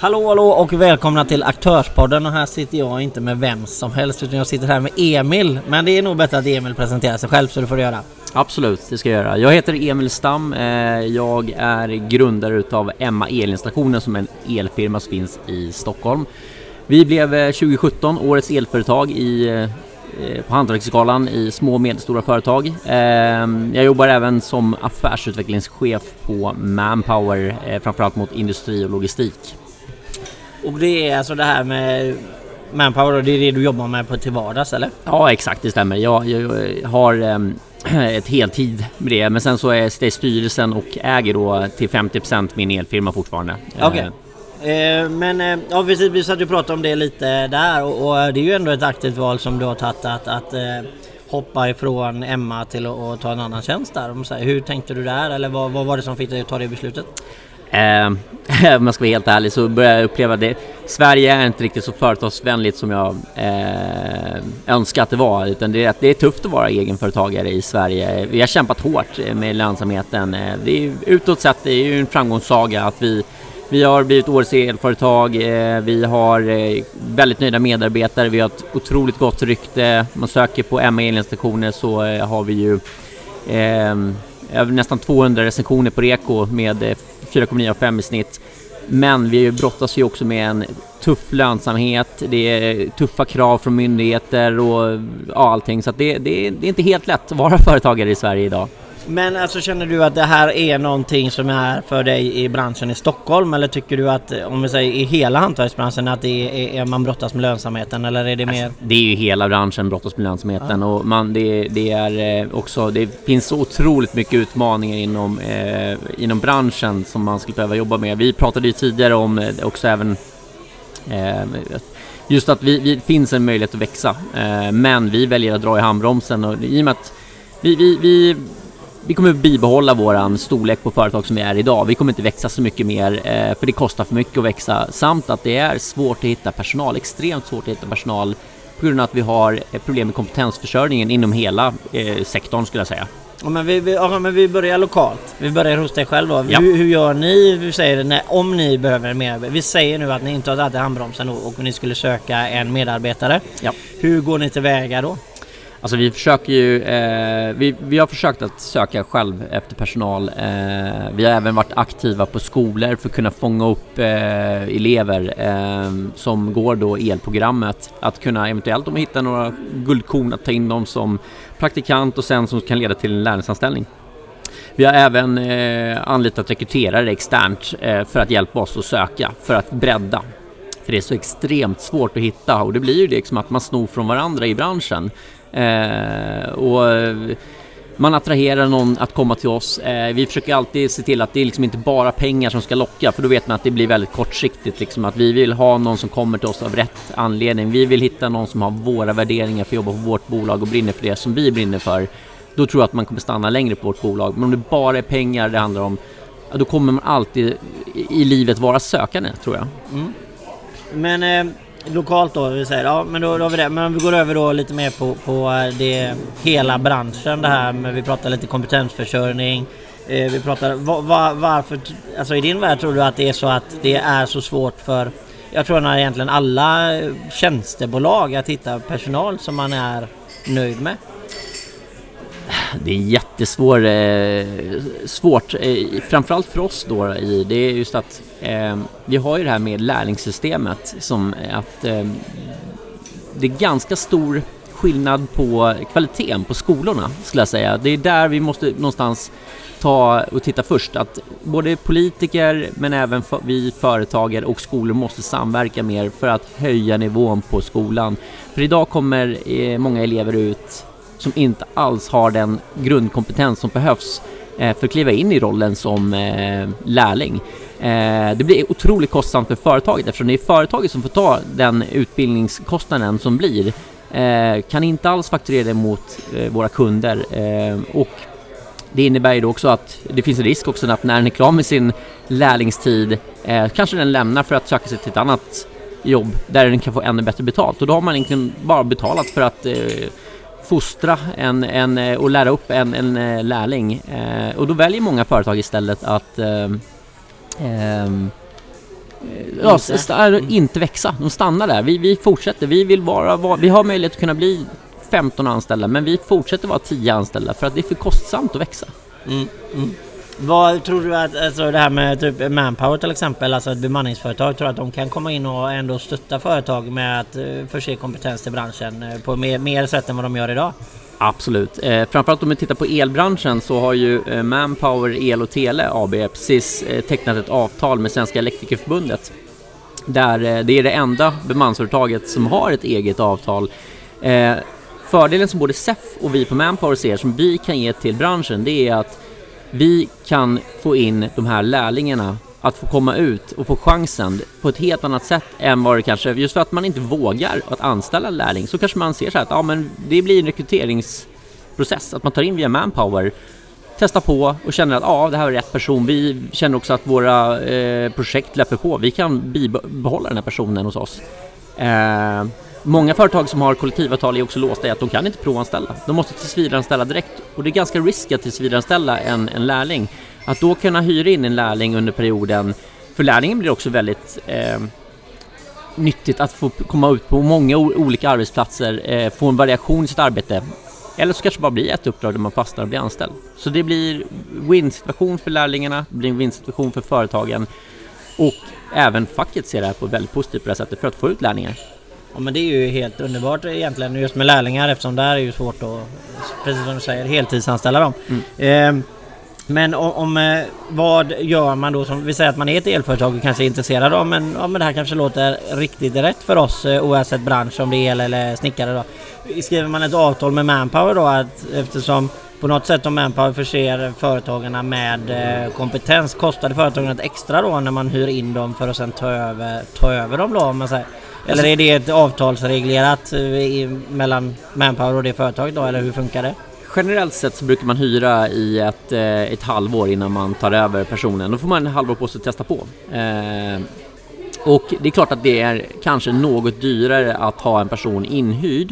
Hallå och välkomna till Aktörspodden, och här sitter jag inte med vem som helst utan jag sitter här med Emil, men det är nog bättre att Emil presenterar sig själv, så du får göra. Absolut, det ska jag göra. Jag heter Emil Stam, jag är grundare utav Emma Elinstallationer som är en elfirma som finns i Stockholm. Vi blev 2017 årets elföretag på Hantverksgalan i små och medelstora företag. Jag jobbar även som affärsutvecklingschef på Manpower, framförallt mot industri och logistik. Och det är alltså det här med Manpower, och det är det du jobbar med till vardags, eller? Ja, exakt, det stämmer. Jag har ett heltid med det, men sen så är jag i styrelsen och äger då till 50% min elfirma fortfarande. Okej. Men ja, vi satt ju prata om det lite där, och det är ju ändå ett aktivt val som du har tagit att hoppa ifrån Emma till att ta en annan tjänst där. Hur tänkte du där, eller vad var det som fick dig att ta det beslutet? Om jag ska vara helt ärlig så börjar jag uppleva det. Sverige är inte riktigt så företagsvänligt som jag önskar att det var, utan det är tufft att vara egenföretagare i Sverige. Vi har kämpat hårt med lönsamheten. Det är, utåt sett, det är ju en framgångssaga att vi har blivit årets elföretag. Vi har väldigt nöjda medarbetare. Vi har ett otroligt gott rykte. Man söker på Emma Elinstallationer så har vi ju nästan 200 recensioner på Reko med 4,9 av 5 i snitt. Men vi brottas ju också med en tuff lönsamhet. Det är tuffa krav från myndigheter och allting. Så att det är inte helt lätt att vara företagare i Sverige idag. Men alltså, känner du att det här är någonting som är för dig i branschen i Stockholm, eller tycker du att, om vi säger i hela hantverksbranschen, att det är man brottas med lönsamheten, eller är det mer? Alltså, det är ju hela branschen brottas med lönsamheten, och det är också, det finns så otroligt mycket utmaningar inom branschen som man skulle behöva jobba med. Vi pratade ju tidigare om också även just att vi finns en möjlighet att växa, men vi väljer att dra i handbromsen, och i och med att vi kommer att bibehålla våran storlek på företag som vi är idag. Vi kommer inte växa så mycket mer, för det kostar för mycket att växa. Samt att det är svårt att hitta personal, extremt svårt att hitta personal, på grund av att vi har problem med kompetensförsörjningen inom hela sektorn, skulle jag säga. Ja, men vi börjar lokalt. Vi börjar hos dig själv då. Ja. Hur gör ni? Vi säger om ni behöver mer. Vi säger nu att ni inte har tagit handbromsen och ni skulle söka en medarbetare. Ja. Hur går ni tillväga då? Alltså vi försöker ju, vi har försökt att söka själv efter personal. Vi har även varit aktiva på skolor för att kunna fånga upp elever som går då elprogrammet. Att kunna eventuellt, om vi hittar några guldkorn, att ta in dem som praktikant och sen som kan leda till en lärlingsanställning. Vi har även anlitat rekryterare externt för att hjälpa oss att söka, för att bredda. För det är så extremt svårt att hitta, och det blir ju det liksom att man snor från varandra i branschen. Och man attraherar någon att komma till oss. Vi försöker alltid se till att det är liksom inte bara pengar som ska locka, för då vet man att det blir väldigt kortsiktigt liksom, att vi vill ha någon som kommer till oss av rätt anledning. Vi vill hitta någon som har våra värderingar för att jobba på vårt bolag och brinner för det som vi brinner för. Då tror jag att man kommer stanna längre på vårt bolag. Men om det bara är pengar det handlar om, då kommer man alltid i livet vara sökande, tror jag. Men lokalt då, vi säger, ja, men då har vi det. Men om vi går över då lite mer på det hela branschen, det här med, vi pratar lite kompetensförsörjning, vi pratar varför, alltså i din värld tror du att det är så att det är så svårt för, jag tror att egentligen alla tjänstebolag att hitta personal som man är nöjd med? Det är svårt, framförallt för oss då, det är just att vi har ju det här med lärlingssystemet, som att det är ganska stor skillnad på kvaliteten på skolorna, skulle jag säga. Det är där vi måste någonstans ta och titta först, att både politiker men även vi företagare och skolor måste samverka mer för att höja nivån på skolan. För idag kommer många elever ut som inte alls har den grundkompetens som behövs för att kliva in i rollen som lärling. Det blir otroligt kostsamt för företaget, eftersom det är företaget som får ta den utbildningskostnaden som blir. Kan inte alls fakturera det mot våra kunder. Och det innebär ju då också att det finns en risk också att när den är klar med sin lärlingstid kanske den lämnar för att söka sig till ett annat jobb där den kan få ännu bättre betalt. Och då har man egentligen bara betalat för att fostra och lära upp en lärling. Och då väljer många företag istället att inte växa. De stannar där. Vi fortsätter. Vi har möjlighet att kunna bli 15 anställda, men vi fortsätter vara 10 anställda för att det är för kostsamt att växa. Vad tror du att alltså det här med typ Manpower till exempel, alltså ett bemanningsföretag, tror att de kan komma in och ändå stötta företag med att förse kompetens till branschen på mer sätt än vad de gör idag? Absolut. Framförallt om vi tittar på elbranschen så har ju Manpower El och Tele AB precis tecknat ett avtal med Svenska Elektrikerförbundet. Där det är det enda bemanningsföretaget som har ett eget avtal. Fördelen som både SEF och vi på Manpower ser som vi kan ge till branschen, det är att vi kan få in de här lärlingarna att få komma ut och få chansen på ett helt annat sätt än vad det kanske, just för att man inte vågar att anställa lärling, så kanske man ser så här att men det blir en rekryteringsprocess, att man tar in via Manpower, testar på och känner att det här är rätt person. Vi känner också att våra projekt löper på. Vi kan behålla den här personen hos oss. Många företag som har kollektivavtal är också låsta i att de kan inte provanställa. De måste tillsvidareanställa direkt. Och det är ganska riskigt att tillsvidareanställa en lärling. Att då kunna hyra in en lärling under perioden. För lärlingen blir också väldigt nyttigt att få komma ut på många olika arbetsplatser. Få en variation i sitt arbete. Eller så kanske bara blir ett uppdrag där man fastnar och blir anställd. Så det blir win-situation för lärlingarna. Det blir en win-situation för företagen. Och även facket ser det här på väldigt positivt på det sättet för att få ut lärlingar. Ja, men det är ju helt underbart egentligen just med lärlingar, eftersom där är ju svårt att, precis som du säger, heltidsanställa dem. Men om vad gör man då, som vi säger att man är ett elföretag och kanske är intresserad av, men det här kanske låter riktigt rätt för oss oavsett bransch, om det är el eller snickare då. Skriver man ett avtal med Manpower då, att eftersom på något sätt om Manpower förser företagarna med kompetens, kostar det företagen ett extra då när man hyr in dem för att sen ta över dem då, om man säger? Eller är det ett avtalsreglerat mellan Manpower och det företaget då, eller hur funkar det? Generellt sett så brukar man hyra i ett halvår innan man tar över personen. Då får man en halvår på sig att testa på. Och det är klart att det är kanske något dyrare att ha en person inhyrd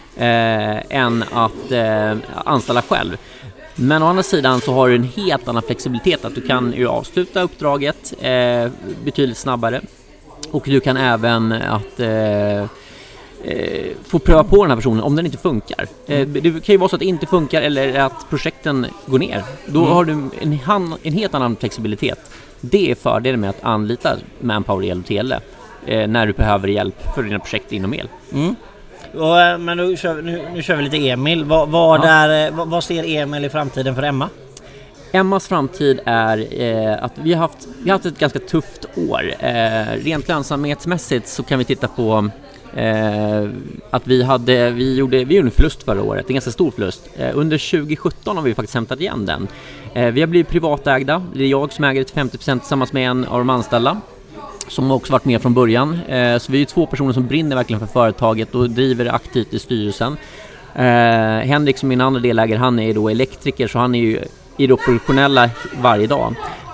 än att anställa själv. Men å andra sidan så har du en helt annan flexibilitet, att du kan ju avsluta uppdraget betydligt snabbare. Och du kan även få pröva på den här personen om den inte funkar. Det kan ju vara så att det inte funkar eller att projekten går ner. Då har du en helt annan flexibilitet. Det är fördelen med att anlita Manpower El och Tele när du behöver hjälp för dina projekt inom el. Men nu kör vi lite Emil. Vad ser Emil i framtiden för Emma? Emmas framtid är att vi har haft ett ganska tufft år. Rent lönsamhetsmässigt så kan vi titta på att vi gjorde en förlust förra året, en ganska stor förlust. Under 2017 har vi faktiskt hämtat igen den. Vi har blivit privatägda. Det är jag som äger till 50% tillsammans med en av de anställda som också varit med från början. Så vi är 2 personer som brinner verkligen för företaget och driver aktivt i styrelsen. Henrik som min andra delägare, han är då elektriker, så han är ju i det operationella varje dag.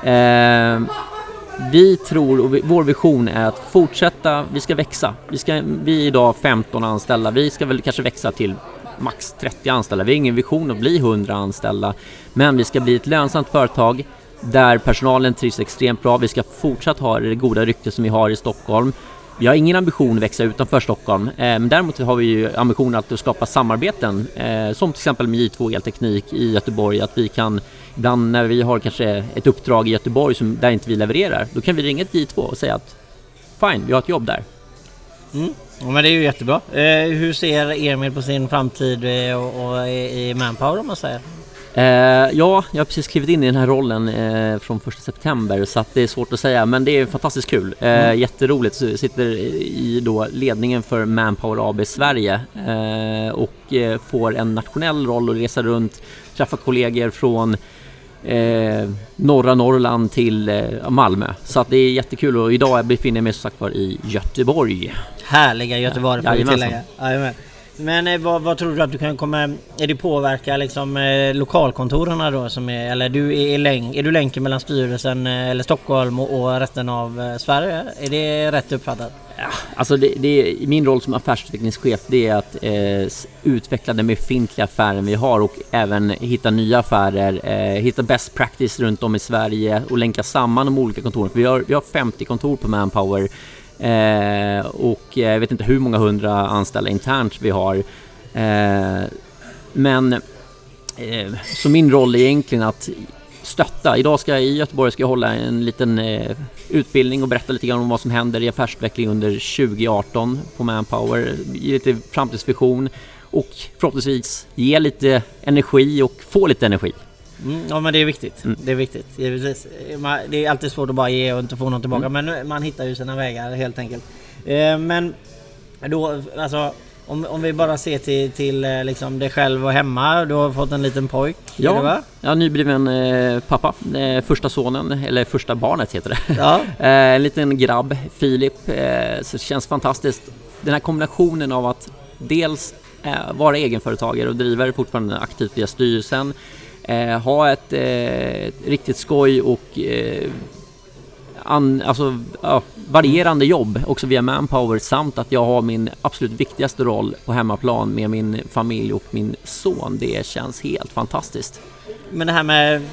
Vi tror, och vår vision är att fortsätta, vi ska växa. Vi är idag 15 anställda, vi ska väl kanske växa till max 30 anställda. Vi har ingen vision att bli 100 anställda, men vi ska bli ett lönsamt företag där personalen trivs extremt bra. Vi ska fortsatt ha det goda rykte som vi har i Stockholm. Vi har ingen ambition att växa utanför Stockholm, men däremot har vi ju ambitionen att skapa samarbeten som till exempel med J2 Elteknik i Göteborg, att vi kan ibland när vi har kanske ett uppdrag i Göteborg där inte vi levererar, då kan vi ringa ett J2 och säga att fine, vi har ett jobb där. Ja, men det är ju jättebra. Hur ser Emil på sin framtid och i Manpower, om man säger? Ja, jag har precis skrivit in i den här rollen från 1 september, så att det är svårt att säga, men det är fantastiskt kul. Jätteroligt. Så jag sitter i då ledningen för Manpower AB Sverige och får en nationell roll och resa runt, träffa kollegor från norra Norrland till Malmö. Så att det är jättekul, och idag befinner jag mig som sagt var i Göteborg. Härliga Göteborg, får vi tillägga. Men vad tror du att du kan komma... Är det påverka liksom lokalkontorerna då som är... Eller är du länken mellan styrelsen eller Stockholm och resten av Sverige? Är det rätt uppfattat? Ja, alltså det min roll som affärsutvecklingschef, det är att utveckla den befintliga affären vi har och även hitta nya affärer, hitta best practice runt om i Sverige och länka samman de olika kontoren. För vi har 50 kontor på Manpower och jag vet inte hur många 100 anställda internt vi har. Men så min roll är egentligen att stötta. Idag i Göteborg ska jag hålla en liten utbildning och berätta lite grann om vad som händer i affärsutveckling under 2018 på Manpower. Ge lite framtidsvision och förhoppningsvis ge lite energi och få lite energi. Ja, men det är viktigt. Det är viktigt. Det är alltid svårt att bara ge och inte få något tillbaka, men man hittar ju sina vägar helt enkelt. Men då, alltså om vi bara ser till liksom dig själv och hemma, du har fått en liten pojk. Ja, nybliven pappa, första sonen, eller första barnet heter det. Ja. En liten grabb, Filip, så det känns fantastiskt. Den här kombinationen av att dels vara egenföretagare och driva fortfarande aktivt via styrelsen, ha ett riktigt skoj och varierande jobb också via Manpower, samt att jag har min absolut viktigaste roll på hemmaplan med min familj och min son. Det känns helt fantastiskt. Men det här med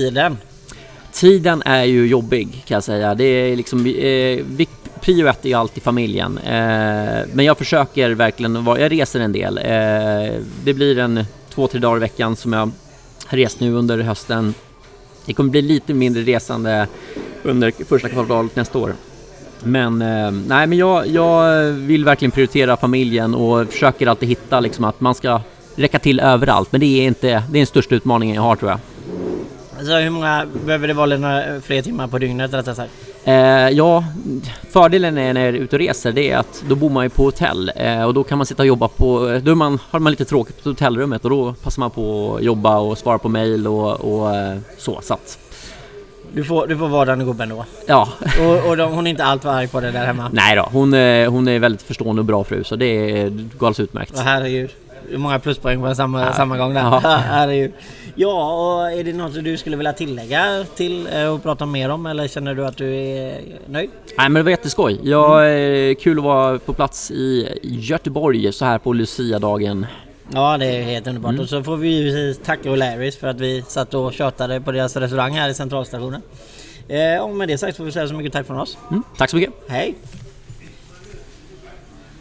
tiden är ju jobbig, kan jag säga. Det är liksom prio 1 är alltid familjen. Men jag försöker verkligen jag reser en del. Det blir 2-3 dagar i veckan som jag rest nu under hösten. Det kommer bli lite mindre resande under första kvartalet nästa år. Men jag vill verkligen prioritera familjen och försöker alltid hitta liksom att man ska räcka till överallt. Men det är den största utmaningen jag har, tror jag. Så hur många behöver det vara fler timmar på dygnet, rättare sagt? Ja, fördelen när jag är ute och reser, det är att då bor man ju på hotell och då kan man sitta och jobba har man lite tråkigt på hotellrummet och då passar man på att jobba och svara på mejl och så att du får vara den gubben då. Ja. Och hon är inte allt var arg på det där hemma. Nej då, hon är väldigt förstående och bra fru, så det går alldeles utmärkt. Och herregud, hur många pluspoäng på samma gång där. Ja. Herregud. Ja, och är det något du skulle vilja tillägga till och prata mer om, eller känner du att du är nöjd? Nej, men det var jätteskoj. Kul att vara på plats i Göteborg så här på Lucia-dagen. Ja, det är helt underbart. Och så får vi tacka O'Larrys för att vi satt och tjötade på deras restaurang här i centralstationen. Och med det sagt får vi säga så mycket tack från oss. Tack så mycket. Hej!